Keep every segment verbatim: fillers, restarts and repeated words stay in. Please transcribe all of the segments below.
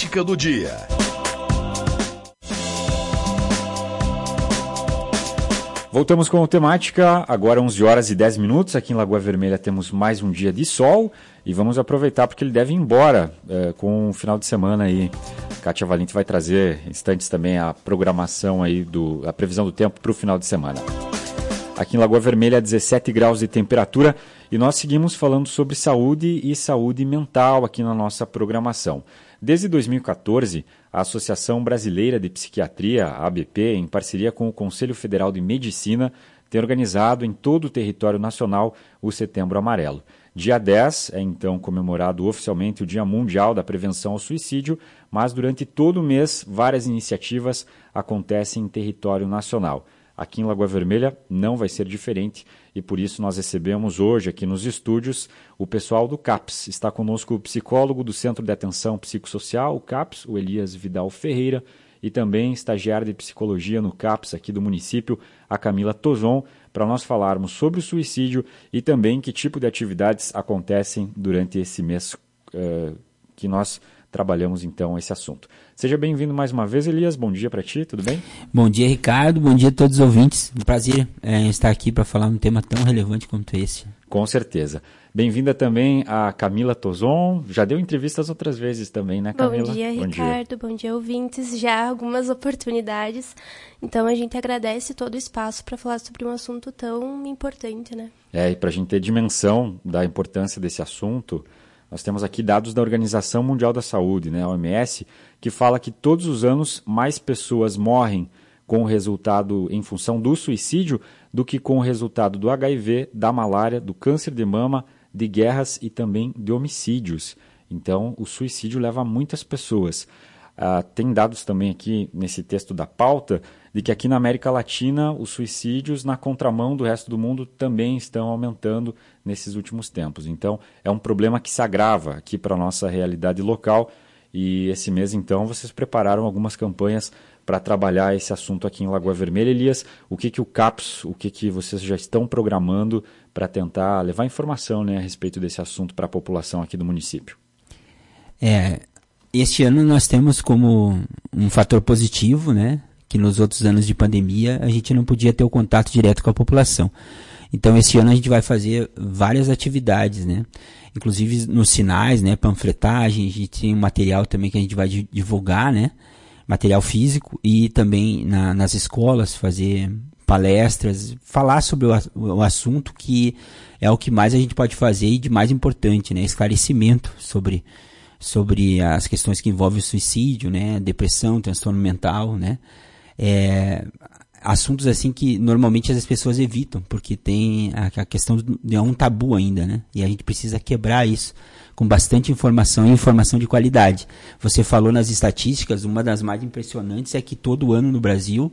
Dica do dia. Voltamos com a temática, agora onze horas e dez minutos, aqui em Lagoa Vermelha temos mais um dia de sol e vamos aproveitar porque ele deve ir embora é, com o final de semana aí. Kátia Valente vai trazer instantes também a programação aí, do, a previsão do tempo para o final de semana. Aqui em Lagoa Vermelha, dezessete graus de temperatura e nós seguimos falando sobre saúde e saúde mental aqui na nossa programação. Desde dois mil e quatorze, a Associação Brasileira de Psiquiatria, a A B P, em parceria com o Conselho Federal de Medicina, tem organizado em todo o território nacional o Setembro Amarelo. Dia dez é então comemorado oficialmente o Dia Mundial da Prevenção ao Suicídio, mas durante todo o mês várias iniciativas acontecem em território nacional. Aqui em Lagoa Vermelha não vai ser diferente e por isso nós recebemos hoje aqui nos estúdios o pessoal do CAPS. Está conosco o psicólogo do Centro de Atenção Psicossocial, o CAPS, o Elias Vidal Ferreira, e também estagiária de psicologia no CAPS aqui do município, a Camila Tozon, para nós falarmos sobre o suicídio e também que tipo de atividades acontecem durante esse mês uh, que nós trabalhamos então esse assunto. Seja bem-vindo mais uma vez, Elias. Bom dia para ti, tudo bem? Bom dia, Ricardo. Bom dia a todos os ouvintes. Um prazer é, estar aqui para falar um tema tão relevante quanto esse. Com certeza. Bem-vinda também a Camila Tozon. Já deu entrevistas outras vezes também, né, Camila? Bom dia, Bom Ricardo. Dia. Bom dia, ouvintes. Já algumas oportunidades. Então, a gente agradece todo o espaço para falar sobre um assunto tão importante, né? É, e para a gente ter dimensão da importância desse assunto, nós temos aqui dados da Organização Mundial da Saúde, né, a O M S, que fala que todos os anos mais pessoas morrem com o resultado em função do suicídio do que com o resultado do H I V, da malária, do câncer de mama, de guerras e também de homicídios. Então, o suicídio leva muitas pessoas. Ah, tem dados também aqui nesse texto da pauta de que aqui na América Latina os suicídios na contramão do resto do mundo também estão aumentando nesses últimos tempos. Então é um problema que se agrava aqui para a nossa realidade local e esse mês então vocês prepararam algumas campanhas para trabalhar esse assunto aqui em Lagoa Vermelha. Elias, o que, que o CAPS, o que, que vocês já estão programando para tentar levar informação, né, a respeito desse assunto para a população aqui do município? É, este ano nós temos como um fator positivo, né, que nos outros anos de pandemia a gente não podia ter o contato direto com a população. Então, esse ano a gente vai fazer várias atividades, né? Inclusive nos sinais, né? Panfletagem, a gente tem um material também que a gente vai divulgar, né? Material físico e também na, nas escolas fazer palestras, falar sobre o, o assunto que é o que mais a gente pode fazer e de mais importante, né? Esclarecimento sobre, sobre as questões que envolvem o suicídio, né? Depressão, transtorno mental, né? É, assuntos assim que normalmente as pessoas evitam, porque tem a, a questão de um tabu ainda, né? E a gente precisa quebrar isso com bastante informação e informação de qualidade. Você falou nas estatísticas, uma das mais impressionantes é que todo ano no Brasil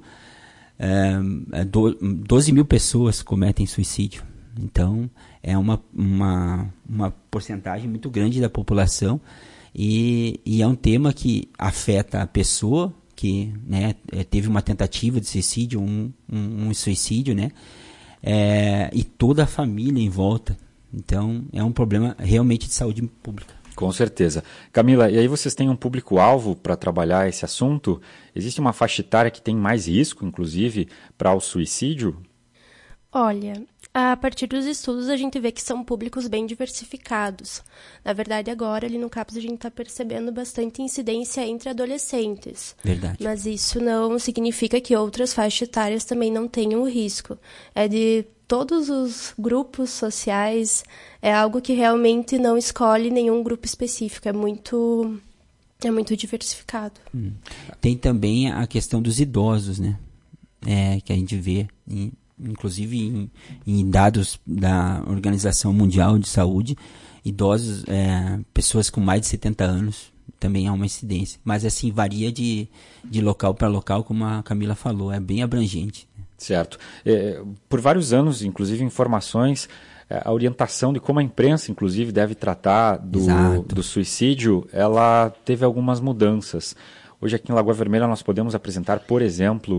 é, doze mil pessoas cometem suicídio. Então é uma, uma, uma porcentagem muito grande da população e, e é um tema que afeta a pessoa que, né, teve uma tentativa de suicídio, um, um, um suicídio, né, é, e toda a família em volta. Então, é um problema realmente de saúde pública. Com certeza. Camila, e aí vocês têm um público-alvo para trabalhar esse assunto? Existe uma faixa etária que tem mais risco, inclusive, para o suicídio? Olha, a partir dos estudos a gente vê que são públicos bem diversificados. Na verdade, agora ali no CAPS a gente está percebendo bastante incidência entre adolescentes. Verdade. Mas isso não significa que outras faixas etárias também não tenham o risco. É de todos os grupos sociais, é algo que realmente não escolhe nenhum grupo específico, é muito, é muito diversificado. Hum. Tem também a questão dos idosos, né? É, que a gente vê em inclusive em, em dados da Organização Mundial de Saúde, idosos, é, pessoas com mais de setenta anos, também há uma incidência. Mas assim, varia de, de local para local, como a Camila falou, é bem abrangente. Certo. É, por vários anos, inclusive informações, a orientação de como a imprensa, inclusive, deve tratar do, do suicídio, ela teve algumas mudanças. Hoje aqui em Lagoa Vermelha nós podemos apresentar, por exemplo,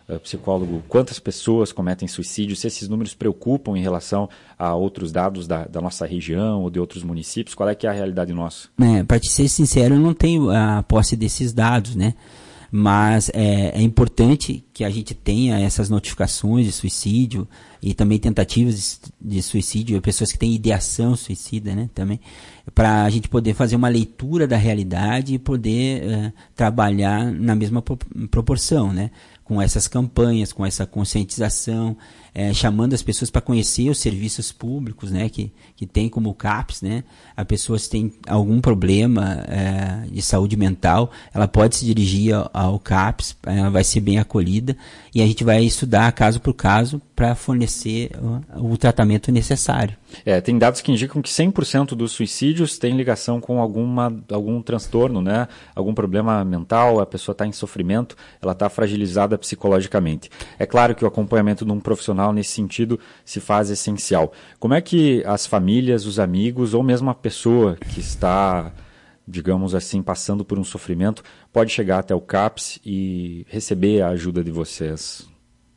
uh, psicólogo, quantas pessoas cometem suicídio, se esses números preocupam em relação a outros dados da, da nossa região ou de outros municípios, qual é que é a realidade nossa? É, para te ser sincero, eu não tenho a posse desses dados, né? Mas é, é importante que a gente tenha essas notificações de suicídio e também tentativas de suicídio, pessoas que têm ideação suicida, né, também, para a gente poder fazer uma leitura da realidade e poder é, trabalhar na mesma proporção, né, com essas campanhas, com essa conscientização, é, chamando as pessoas para conhecer os serviços públicos, né, que, que tem como o CAPS, né, a pessoa se tem algum problema é, de saúde mental, ela pode se dirigir ao, ao CAPS, ela vai ser bem acolhida e a gente vai estudar caso por caso para fornecer o, o tratamento necessário. É, tem dados que indicam que cem por cento dos suicídios têm ligação com alguma, algum transtorno, né? Algum problema mental, a pessoa está em sofrimento, ela está fragilizada psicologicamente. É claro que o acompanhamento de um profissional nesse sentido se faz essencial. Como é que as famílias, os amigos ou mesmo a pessoa que está, digamos assim, passando por um sofrimento pode chegar até o CAPS e receber a ajuda de vocês?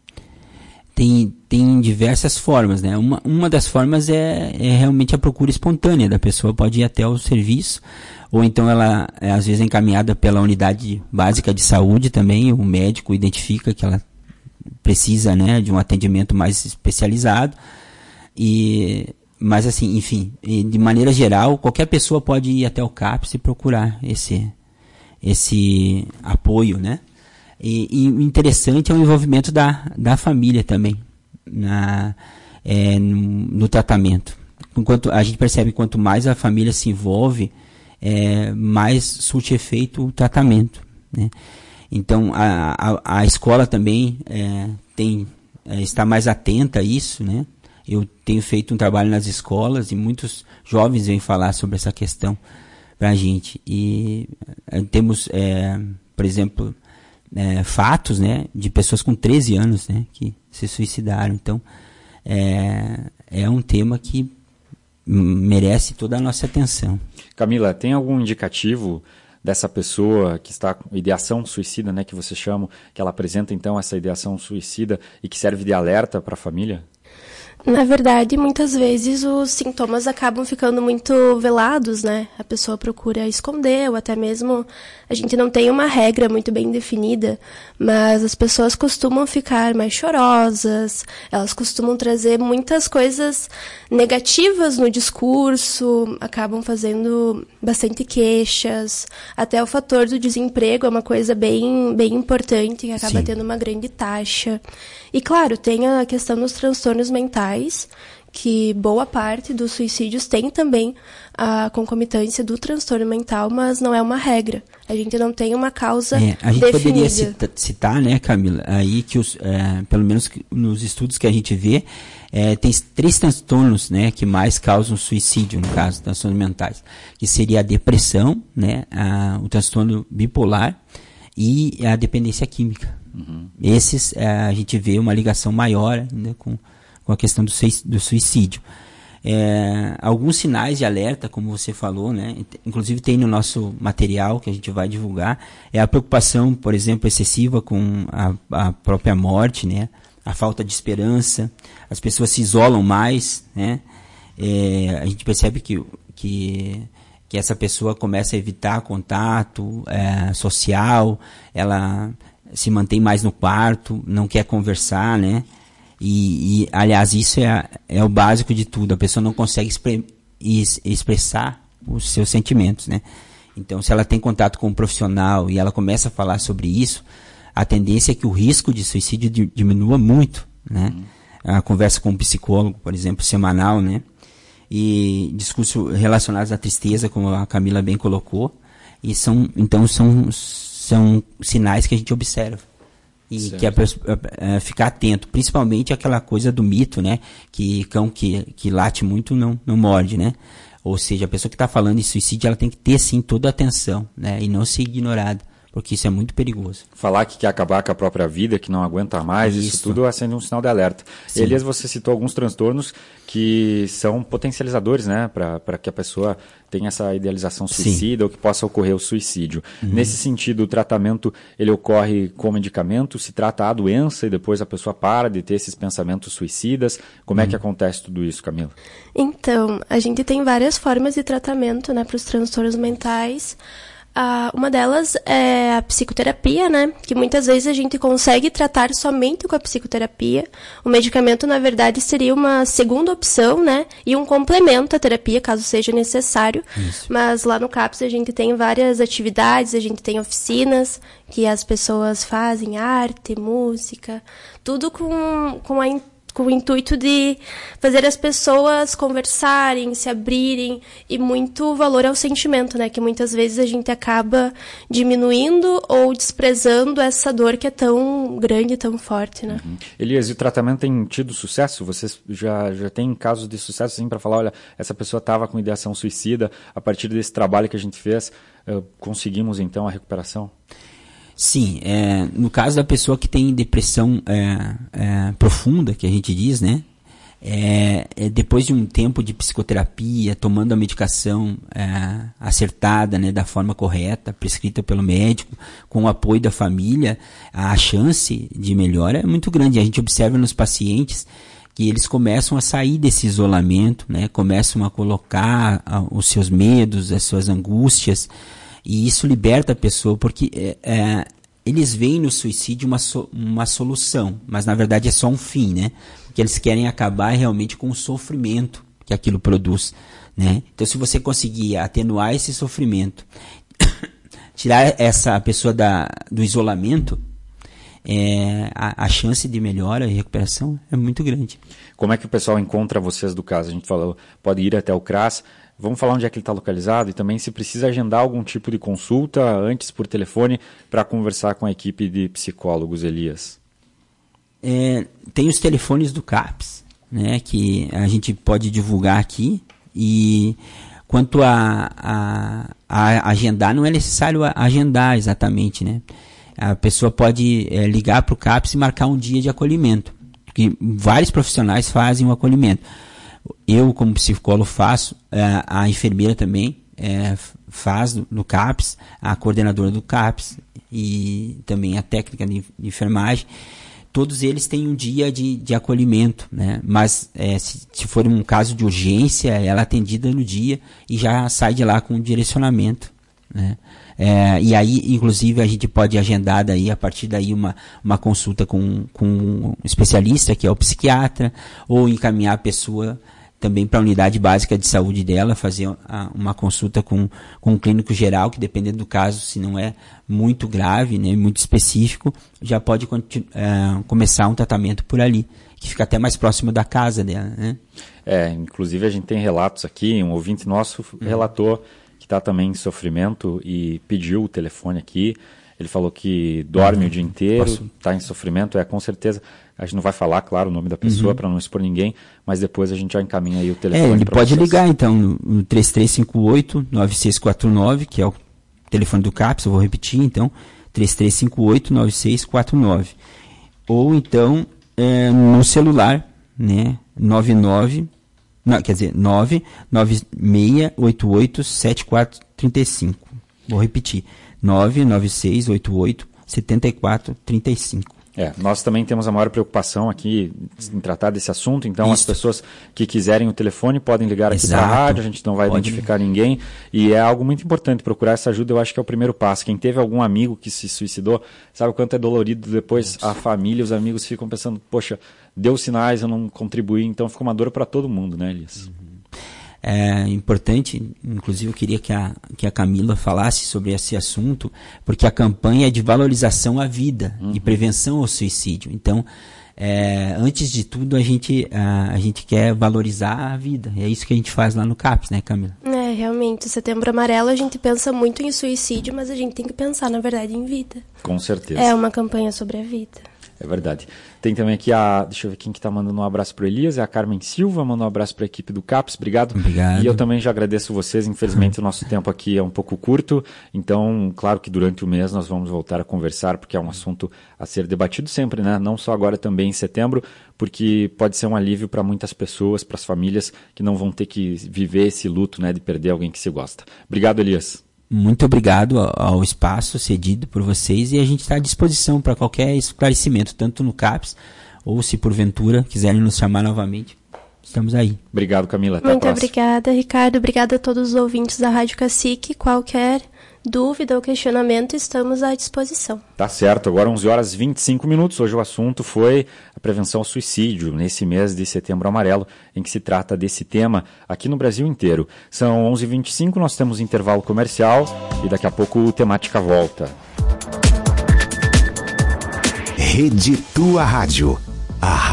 Tem, tem diversas formas, né? Uma, uma das formas é, é realmente a procura espontânea da pessoa, pode ir até o serviço, ou então ela é às vezes encaminhada pela unidade básica de saúde também, o médico identifica que ela precisa, né, de um atendimento mais especializado, e, mas assim, enfim, de maneira geral, qualquer pessoa pode ir até o CAPS e procurar esse, esse apoio, né? E, e o interessante é o envolvimento da, da família também na, é, no, no tratamento. Enquanto a gente percebe que quanto mais a família se envolve, é, mais surte efeito o tratamento, né? Então a, a, a escola também é, tem, é, está mais atenta a isso, né? Eu tenho feito um trabalho nas escolas e muitos jovens vêm falar sobre essa questão para a gente. E é, temos, é, por exemplo, É, fatos, né, de pessoas com treze anos, né, que se suicidaram. Então é, é um tema que merece toda a nossa atenção. Camila, tem algum indicativo dessa pessoa que está com ideação suicida, né, que você chama, que ela apresenta então essa ideação suicida e que serve de alerta para a família? Na verdade, muitas vezes os sintomas acabam ficando muito velados, né? A pessoa procura esconder, ou até mesmo a gente não tem uma regra muito bem definida, mas as pessoas costumam ficar mais chorosas, elas costumam trazer muitas coisas negativas no discurso, acabam fazendo bastante queixas, até o fator do desemprego é uma coisa bem, bem importante, que acaba Sim. tendo uma grande taxa. E claro, tem a questão dos transtornos mentais, que boa parte dos suicídios tem também a concomitância do transtorno mental, mas não é uma regra. A gente não tem uma causa é, a gente definida. Poderia citar, citar, né, Camila, aí que os, é, pelo menos nos estudos que a gente vê, é, tem três transtornos, né, que mais causam suicídio, no caso, transtornos mentais, que seria a depressão, né, a, o transtorno bipolar e a dependência química. Uhum. Esses, é, a gente vê uma ligação maior, né, com, com a questão do, do suicídio. É, alguns sinais de alerta, como você falou, né, inclusive tem no nosso material que a gente vai divulgar, é a preocupação, por exemplo, excessiva com a, a própria morte, né, a falta de esperança, as pessoas se isolam mais, né, é, a gente percebe que, que, que essa pessoa começa a evitar contato é, social, ela se mantém mais no quarto, não quer conversar, né? E, e aliás, isso é, é o básico de tudo. A pessoa não consegue expre, es, expressar os seus sentimentos, né? Então, se ela tem contato com um profissional e ela começa a falar sobre isso, a tendência é que o risco de suicídio di, diminua muito, né? Uhum. A conversa com um psicólogo, por exemplo, semanal, né? E discursos relacionados à tristeza, como a Camila bem colocou. E são, então, são... são sinais que a gente observa e certo. que a pessoa é, ficar atento, principalmente aquela coisa do mito, né, que cão que, que late muito não, não morde, né, ou seja, a pessoa que está falando em suicídio, ela tem que ter sim toda a atenção, né, e não ser ignorada, porque isso é muito perigoso. Falar que quer acabar com a própria vida, que não aguenta mais, isso, isso tudo acende um sinal de alerta. Sim. Elias, você citou alguns transtornos que são potencializadores, né, para que a pessoa tenha essa idealização suicida, Sim. ou que possa ocorrer o suicídio. Uhum. Nesse sentido, o tratamento ele ocorre com medicamento, se trata a doença e depois a pessoa para de ter esses pensamentos suicidas. Como uhum. é que acontece tudo isso, Camila? Então, a gente tem várias formas de tratamento, né, para os transtornos mentais. Uh, uma delas é a psicoterapia, né? Que muitas vezes a gente consegue tratar somente com a psicoterapia. O medicamento, na verdade, seria uma segunda opção, né? E um complemento à terapia, caso seja necessário. Isso. Mas lá no CAPS a gente tem várias atividades, a gente tem oficinas que as pessoas fazem, arte, música, tudo com, com a com o intuito de fazer as pessoas conversarem, se abrirem, e muito valor ao sentimento, né? Que muitas vezes a gente acaba diminuindo ou desprezando essa dor que é tão grande, tão forte, né? Uhum. Elias, e o tratamento tem tido sucesso? Vocês já, já tem casos de sucesso, assim, para falar, olha, essa pessoa estava com ideação suicida, a partir desse trabalho que a gente fez, uh, conseguimos, então, a recuperação? Sim, é, no caso da pessoa que tem depressão é, é, profunda, que a gente diz, né? É, é depois de um tempo de psicoterapia, tomando a medicação é, acertada, né, da forma correta, prescrita pelo médico, com o apoio da família, a chance de melhora é muito grande. A gente observa nos pacientes que eles começam a sair desse isolamento, né? Começam a colocar a, os seus medos, as suas angústias. E isso liberta a pessoa, porque é, é, eles veem no suicídio uma, so, uma solução, mas na verdade é só um fim, né? Porque eles querem acabar realmente com o sofrimento que aquilo produz, né? Então, se você conseguir atenuar esse sofrimento, tirar essa pessoa da, do isolamento, é, a, a chance de melhora e recuperação é muito grande. Como é que o pessoal encontra vocês do caso? A gente falou, pode ir até o CRAS. Vamos falar onde é que ele está localizado e também se precisa agendar algum tipo de consulta antes por telefone para conversar com a equipe de psicólogos, Elias. É, tem os telefones do CAPS, né, que a gente pode divulgar aqui, e quanto a, a, a agendar, não é necessário agendar exatamente, né? A pessoa pode é, ligar para o CAPS e marcar um dia de acolhimento, porque vários profissionais fazem o acolhimento. Eu, como psicólogo, faço, é, a enfermeira também é, faz no CAPS, a coordenadora do CAPS e também a técnica de, de enfermagem. Todos eles têm um dia de, de acolhimento, né? Mas é, se, se for um caso de urgência, ela é atendida no dia e já sai de lá com um direcionamento, né? É, e aí, inclusive, a gente pode agendar daí, a partir daí uma, uma consulta com, com um especialista, que é o psiquiatra, ou encaminhar a pessoa também para a unidade básica de saúde dela, fazer a, uma consulta com, com um clínico geral, que dependendo do caso, se não é muito grave, né, muito específico, já pode uh, começar um tratamento por ali, que fica até mais próximo da casa dela, né? É, inclusive a gente tem relatos aqui, um ouvinte nosso hum. relatou que está também em sofrimento e pediu o telefone aqui. Ele falou que dorme uhum. o dia inteiro, está em sofrimento. É, com certeza, a gente não vai falar, claro, o nome da pessoa uhum. para não expor ninguém, mas depois a gente já encaminha aí o telefone. É, ele pode vocês. ligar então no três três cinco oito, nove seis quatro nove, que é o telefone do CAPS, eu vou repetir então, três três cinco oito, nove seis quatro nove. Ou então é, no celular, né, nove nove, não, quer dizer, nove nove seis oito oito sete quatro três cinco. Vou repetir, nove nove seis oito oito sete quatro três cinco. É, nós também temos a maior preocupação aqui em tratar desse assunto, então Isso. as pessoas que quiserem o telefone podem ligar aqui para a rádio, a gente não vai Pode identificar ligar. ninguém, e é algo muito importante procurar essa ajuda. Eu acho que é o primeiro passo. Quem teve algum amigo que se suicidou, sabe o quanto é dolorido depois. Isso. A família, os amigos ficam pensando, poxa, deu sinais, eu não contribuí, então fica uma dor para todo mundo, né, Elias? Uhum. É importante, inclusive eu queria que a, que a Camila falasse sobre esse assunto, porque a campanha é de valorização à vida uhum. e prevenção ao suicídio. Então, é, antes de tudo, a gente, a, a gente quer valorizar a vida. É isso que a gente faz lá no CAPS, né, Camila? É, realmente, Setembro Amarelo a gente pensa muito em suicídio, mas a gente tem que pensar, na verdade, em vida. Com certeza. É uma campanha sobre a vida. É verdade. Tem também aqui a, deixa eu ver quem que tá mandando um abraço pro Elias, é a Carmen Silva, mandou um abraço para a equipe do CAPES, obrigado. Obrigado. E eu também já agradeço vocês, infelizmente o nosso tempo aqui é um pouco curto, então claro que durante o mês nós vamos voltar a conversar, porque é um assunto a ser debatido sempre, né? Não só agora, também em setembro, porque pode ser um alívio para muitas pessoas, para as famílias que não vão ter que viver esse luto, né, de perder alguém que se gosta. Obrigado, Elias. Muito obrigado ao espaço cedido por vocês e a gente está à disposição para qualquer esclarecimento, tanto no CAPES ou se porventura quiserem nos chamar novamente, estamos aí. Obrigado, Camila. Até Muito a próxima. obrigada, Ricardo. Obrigada a todos os ouvintes da Rádio Cacique. Qualquer dúvida ou questionamento, estamos à disposição. Tá certo, agora onze horas e vinte e cinco minutos. Hoje o assunto foi a prevenção ao suicídio, nesse mês de Setembro Amarelo, em que se trata desse tema aqui no Brasil inteiro. São onze e vinte e cinco, nós temos intervalo comercial e daqui a pouco o Temática volta. Rede Tua Rádio. A